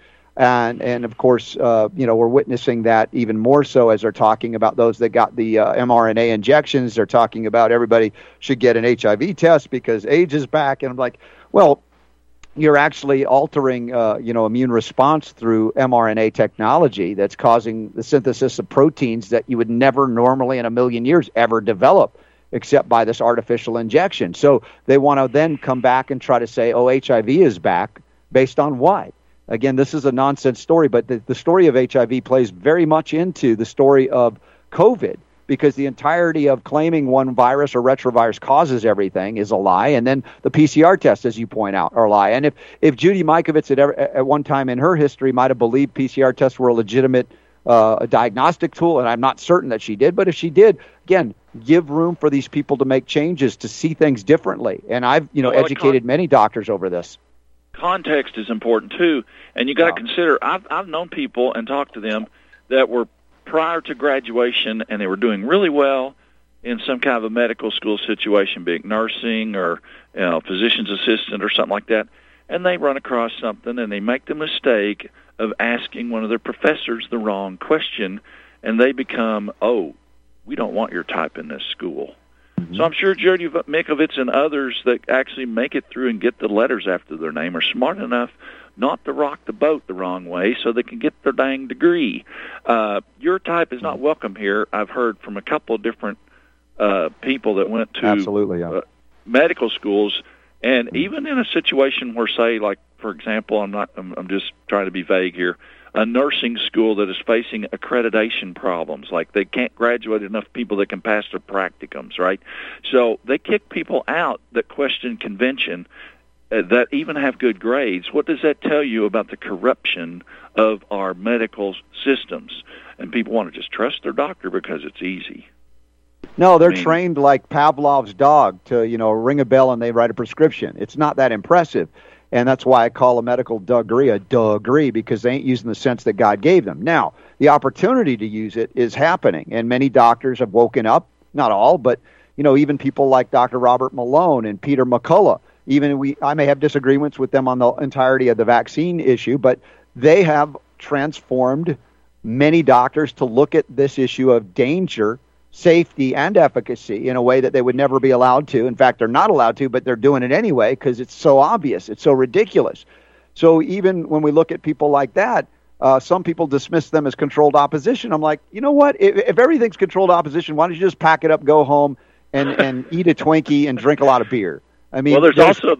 And of course, we're witnessing that even more so as they're talking about those that got the mRNA injections. They're talking about everybody should get an HIV test because AIDS is back. And I'm like, well, you're actually altering, immune response through mRNA technology that's causing the synthesis of proteins that you would never normally in a million years ever develop, except by this artificial injection. So they want to then come back and try to say, oh, HIV is back, based on what? Again, this is a nonsense story, but the story of HIV plays very much into the story of COVID, because the entirety of claiming one virus or retrovirus causes everything is a lie, and then the PCR tests, as you point out, are a lie. And if Judy Mikovits at one time in her history might have believed PCR tests were a legitimate diagnostic tool, and I'm not certain that she did, but if she did, again, give room for these people to make changes, to see things differently. And I've educated many doctors over this. Context is important too, and you got to consider. I've known people and talked to them that were prior to graduation, and they were doing really well in some kind of a medical school situation, be it nursing or physician's assistant or something like that, and they run across something and they make the mistake of asking one of their professors the wrong question, and they become, oh, we don't want your type in this school. So I'm sure Judy Mikovits and others that actually make it through and get the letters after their name are smart enough not to rock the boat the wrong way so they can get their dang degree. Your type is not welcome here. I've heard from a couple of different people that went to medical schools, and even in a situation where, say, like, for example, I'm just trying to be vague here, a nursing school that is facing accreditation problems, like they can't graduate enough people that can pass their practicums, right? So they kick people out that question convention, that even have good grades. What does that tell you about the corruption of our medical systems? And people want to just trust their doctor because it's easy. No, they're trained like Pavlov's dog to, ring a bell and they write a prescription. It's not that impressive. And that's why I call a medical degree a degree, because they ain't using the sense that God gave them. Now, the opportunity to use it is happening, and many doctors have woken up, not all, but, even people like Dr. Robert Malone and Peter McCullough. I may have disagreements with them on the entirety of the vaccine issue, but they have transformed many doctors to look at this issue of danger, safety, and efficacy in a way that they would never be allowed to. In fact, they're not allowed to, but they're doing it anyway because it's so obvious. It's so ridiculous. So even when we look at people like that, some people dismiss them as controlled opposition. I'm like, you know what? If everything's controlled opposition, why don't you just pack it up, go home, and eat a Twinkie and drink a lot of beer? I mean, well, there's also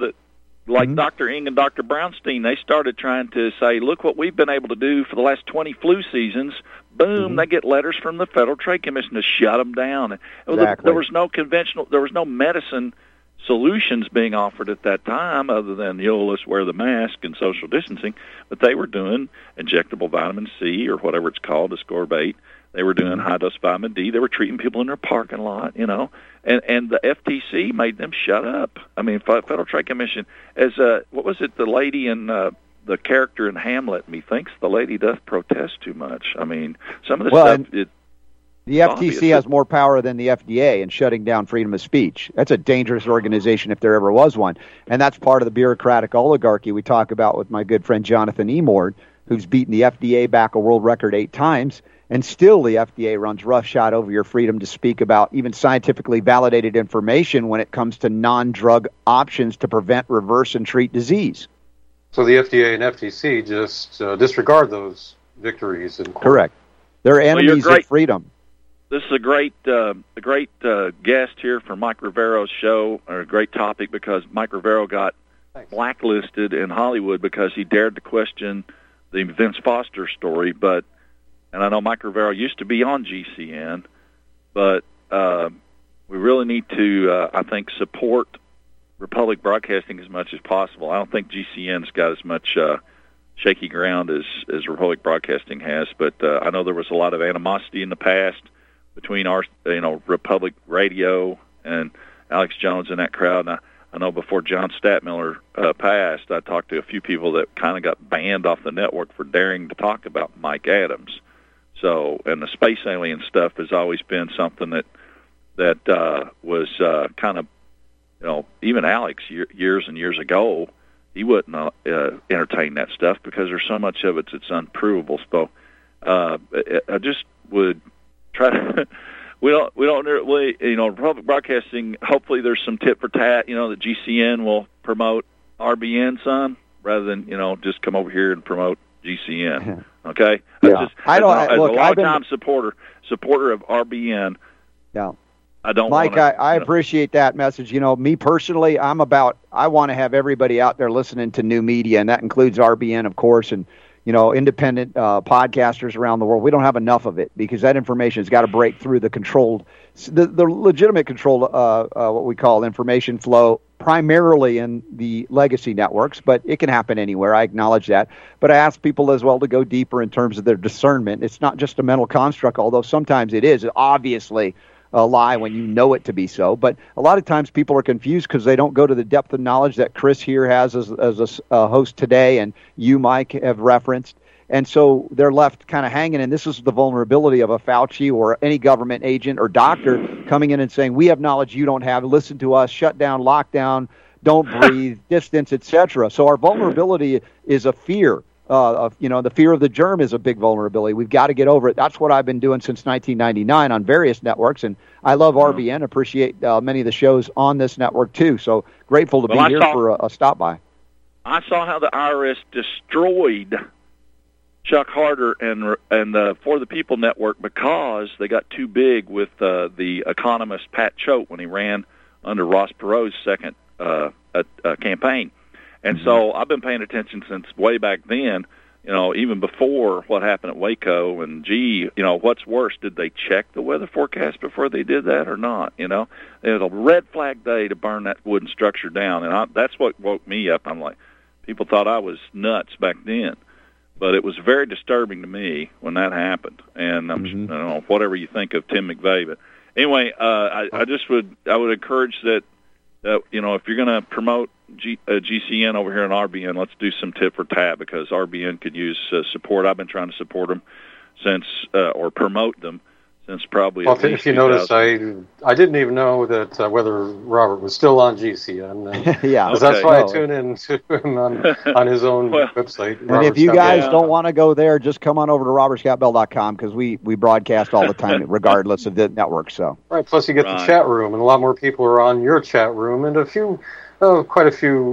Dr. Ng and Dr. Brownstein, they started trying to say, look what we've been able to do for the last 20 flu seasons. Boom, they get letters from the Federal Trade Commission to shut them down. Exactly. There was no medicine solutions being offered at that time other than, let's wear the mask and social distancing, but they were doing injectable vitamin C or whatever it's called, ascorbate. They were doing high-dose vitamin D. They were treating people in their parking lot, and the FTC made them shut up. I mean, Federal Trade Commission, what was it, the lady in the character in Hamlet, methinks the lady doth protest too much. I mean, some of the stuff... The FTC has more power than the FDA in shutting down freedom of speech. That's a dangerous organization if there ever was one. And that's part of the bureaucratic oligarchy we talk about with my good friend Jonathan Emord, who's beaten the FDA back a world record 8 times. And still the FDA runs roughshod over your freedom to speak about even scientifically validated information when it comes to non-drug options to prevent, reverse, and treat disease. So the FDA and FTC just disregard those victories in court. Correct. They're enemies of freedom. This is a great guest here for Mike Rivero's show, or a great topic, because Mike Rivero got blacklisted in Hollywood because he dared to question the Vince Foster story. And I know Mike Rivero used to be on GCN, but we really need to, I think, support Republic Broadcasting as much as possible. I don't think GCN's got as much shaky ground as Republic Broadcasting has. But I know there was a lot of animosity in the past between our, Republic Radio and Alex Jones and that crowd. And I know before John Stadtmiller passed, I talked to a few people that kind of got banned off the network for daring to talk about Mike Adams. So, and the space alien stuff has always been something that was kind of, even Alex years and years ago, he wouldn't entertain that stuff because there's so much of it that's unprovable. So I just would try to. We don't really, Republic Broadcasting. Hopefully, there's some tit for tat. That GCN will promote RBN some rather than just come over here and promote GCN. Okay, yeah. As a long-time supporter of RBN. Yeah. Mike, I appreciate that message. Me personally, I want to have everybody out there listening to new media, and that includes RBN, of course, and, independent podcasters around the world. We don't have enough of it because that information has got to break through the controlled, the legitimate controlled, what we call information flow, primarily in the legacy networks, but it can happen anywhere. I acknowledge that. But I ask people as well to go deeper in terms of their discernment. It's not just a mental construct, although sometimes it is. Obviously, a lie when you know it to be so. But a lot of times people are confused because they don't go to the depth of knowledge that Chris here has as a host today, and you, Mike, have referenced. And so they're left kind of hanging, and this is the vulnerability of a Fauci or any government agent or doctor coming in and saying, we have knowledge you don't have, listen to us, shut down, lock down, don't breathe, distance, etc. So our vulnerability is a fear. The fear of the germ is a big vulnerability. We've got to get over it. That's what I've been doing since 1999 on various networks, and I love RBN, appreciate many of the shows on this network too. So grateful to be here for a stop by. I saw how the IRS destroyed Chuck Harder and the For the People Network because they got too big with the economist Pat Choate when he ran under Ross Perot's second campaign. And so I've been paying attention since way back then, even before what happened at Waco. And, what's worse, did they check the weather forecast before they did that or not? It was a red flag day to burn that wooden structure down. And that's what woke me up. I'm like, people thought I was nuts back then. But it was very disturbing to me when that happened. And I don't know, whatever you think of Tim McVeigh. But anyway, I would encourage that, if you're going to promote GCN over here in RBN, let's do some tit for tat because RBN could use support. I've been trying to support them since, or promote them since probably. Well, if you notice, I didn't even know that whether Robert was still on GCN. Yeah, okay. That's why I tune in to him on his own website. And if you guys don't want to go there, just come on over to robertscottbell.com because we broadcast all the time, regardless of the network. So right. Plus, you get the chat room, and a lot more people are on your chat room, and quite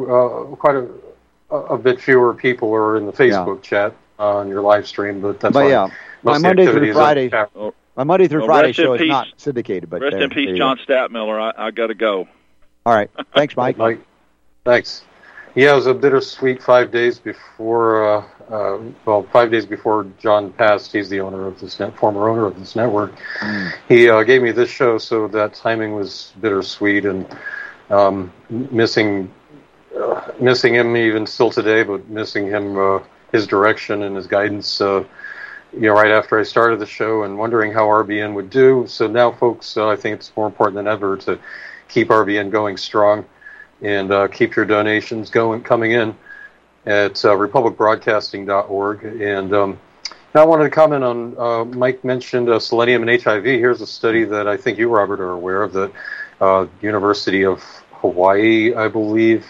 a bit fewer people are in the Facebook chat on your live stream. But that's my Monday through Friday. My Monday through Friday show is not syndicated, but rest in peace, John Stadtmiller. I got to go. All right, thanks, Mike. Thanks. Yeah, it was a bittersweet 5 days before. 5 days before John passed. He's the owner of this former owner of this network. He gave me this show, so that timing was bittersweet, and missing him even still today, but missing him his direction and his guidance. Right after I started the show and wondering how RBN would do. So now, folks, I think it's more important than ever to keep RBN going strong and keep your donations coming in at republicbroadcasting.org. And I wanted to comment on, Mike mentioned selenium and HIV. Here's a study that I think you, Robert, are aware of, that University of Hawaii, I believe,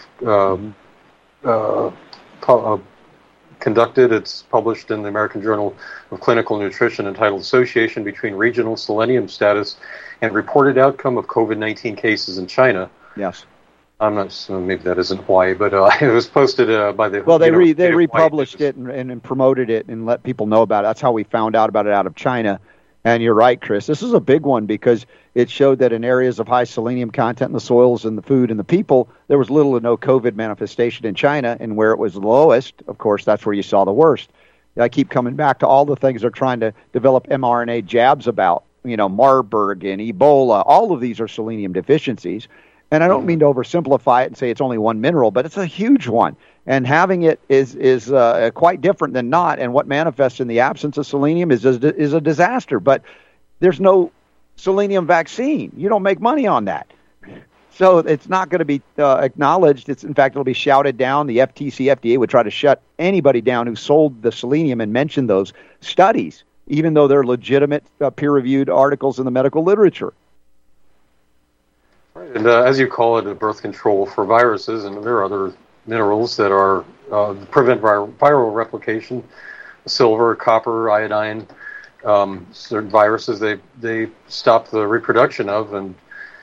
conducted. It's published in the American Journal of Clinical Nutrition, entitled Association Between Regional Selenium Status and Reported Outcome of COVID-19 Cases in China. Yes. I'm not sure, maybe that isn't Hawaii, but it was posted by the... Well, they republished it and promoted it and let people know about it. That's how we found out about it out of China. And you're right, Chris. This is a big one because it showed that in areas of high selenium content in the soils and the food and the people, there was little to no COVID manifestation in China. And where it was the lowest, of course, that's where you saw the worst. I keep coming back to all the things they're trying to develop mRNA jabs about, Marburg and Ebola. All of these are selenium deficiencies. And I don't mean to oversimplify it and say it's only one mineral, but it's a huge one. And having it is quite different than not. And what manifests in the absence of selenium is a disaster. But there's no selenium vaccine. You don't make money on that. So it's not going to be acknowledged. In fact, it'll be shouted down. The FTC, FDA would try to shut anybody down who sold the selenium and mentioned those studies, even though they're legitimate peer-reviewed articles in the medical literature. Right. And as you call it, a birth control for viruses, and there are other minerals that are prevent viral replication, silver, copper, iodine, certain viruses they stop the reproduction of, and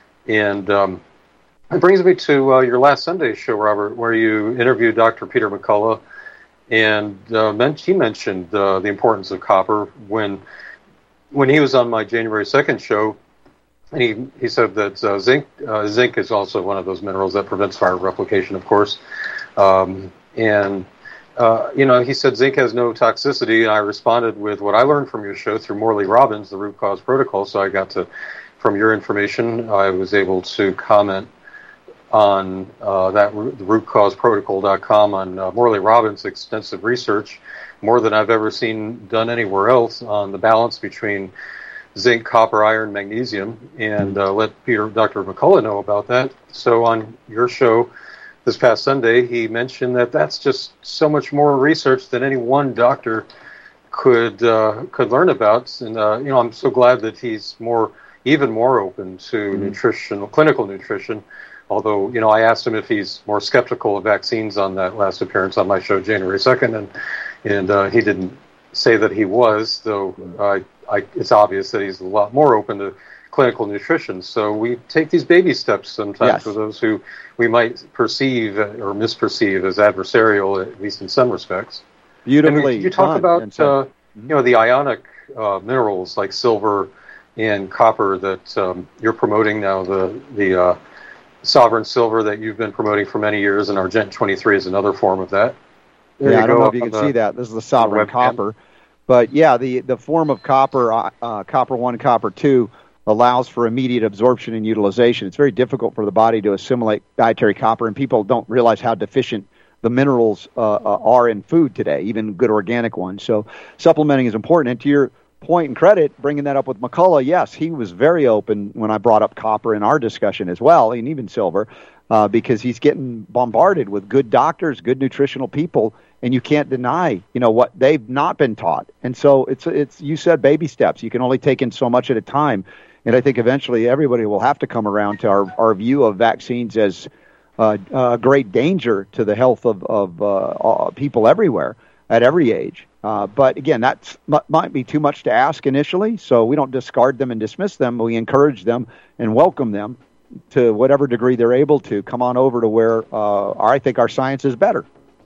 it brings me to your last Sunday show, Robert, where you interviewed Dr. Peter McCullough, and he mentioned the importance of copper when he was on my January 2nd show. And he said that zinc is also one of those minerals that prevents viral replication, of course. He said zinc has no toxicity. And I responded with what I learned from your show through Morley Robbins, the root cause protocol. So I got to, from your information, I was able to comment on that rootcauseprotocol.com on Morley Robbins' extensive research, more than I've ever seen done anywhere else, on the balance between zinc, copper, iron, magnesium, and let Dr. McCullough know about that. So on your show this past Sunday, he mentioned that that's just so much more research than any one doctor could learn about. And I'm so glad that he's even more open to nutrition, clinical nutrition. Although, I asked him if he's more skeptical of vaccines on that last appearance on my show January 2nd, and he didn't say that he was, though it's obvious that he's a lot more open to clinical nutrition. So we take these baby steps sometimes with those who we might perceive or misperceive as adversarial, at least in some respects. Beautifully. And you talk about the ionic minerals like silver and copper that you're promoting now. The Sovereign Silver that you've been promoting for many years, and Argent 23 is another form of that. I don't know if you can see that. This is the Sovereign Copper. But yeah, the form of copper, copper 1, copper 2, allows for immediate absorption and utilization. It's very difficult for the body to assimilate dietary copper, and people don't realize how deficient the minerals are in food today, even good organic ones. So supplementing is important. And to your point and credit, bringing that up with McCullough, yes, he was very open when I brought up copper in our discussion as well, and even silver, because he's getting bombarded with good doctors, good nutritional people, and you can't deny, what they've not been taught. And so it's you said baby steps. You can only take in so much at a time. And I think eventually everybody will have to come around to our view of vaccines as a great danger to the health of people everywhere at every age. But again, that might be too much to ask initially, so we don't discard them and dismiss them. We encourage them and welcome them to whatever degree they're able to come on over to where I think our science is better.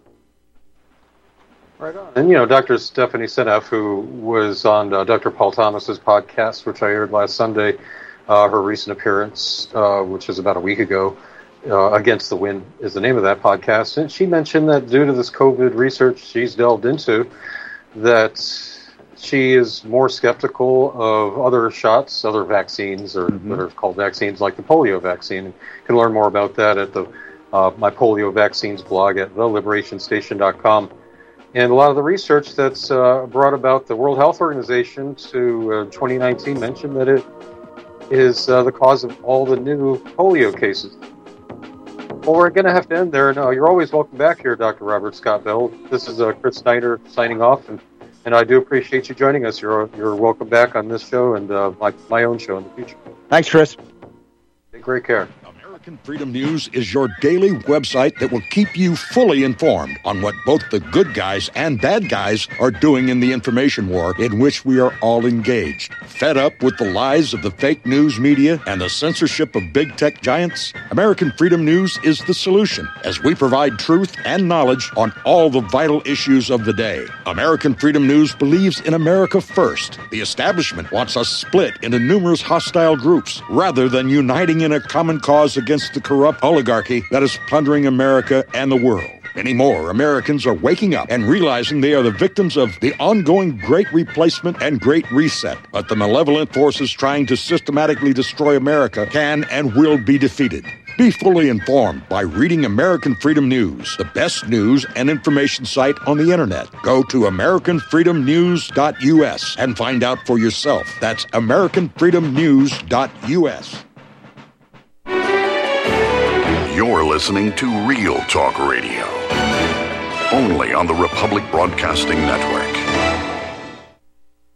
Right on. And, Dr. Stephanie Seneff, who was on Dr. Paul Thomas's podcast, which I aired last Sunday, her recent appearance, which was about a week ago, Against the Wind is the name of that podcast. And she mentioned that due to this COVID research she's delved into, that she is more skeptical of other shots, other vaccines, or that are called vaccines, like the polio vaccine. You can learn more about that at the my polio vaccines blog at theliberationstation.com. And a lot of the research that's brought about the World Health Organization to 2019 mentioned that it is the cause of all the new polio cases. Well, we're going to have to end there. No, you're always welcome back here, Dr. Robert Scott Bell. This is Chris Snyder signing off, and I do appreciate you joining us. You're welcome back on this show and my own show in the future. Thanks, Chris. Take great care. American Freedom News is your daily website that will keep you fully informed on what both the good guys and bad guys are doing in the information war in which we are all engaged. Fed up with the lies of the fake news media and the censorship of big tech giants? American Freedom News is the solution, as we provide truth and knowledge on all the vital issues of the day. American Freedom News believes in America first. The establishment wants us split into numerous hostile groups rather than uniting in a common cause against the corrupt oligarchy that is plundering America and the world. Many more Americans are waking up and realizing they are the victims of the ongoing Great Replacement and Great Reset. But the malevolent forces trying to systematically destroy America can and will be defeated. Be fully informed by reading American Freedom News, the best news and information site on the internet. Go to AmericanFreedomNews.us and find out for yourself. That's AmericanFreedomNews.us. You're listening to Real Talk Radio, only on the Republic Broadcasting Network.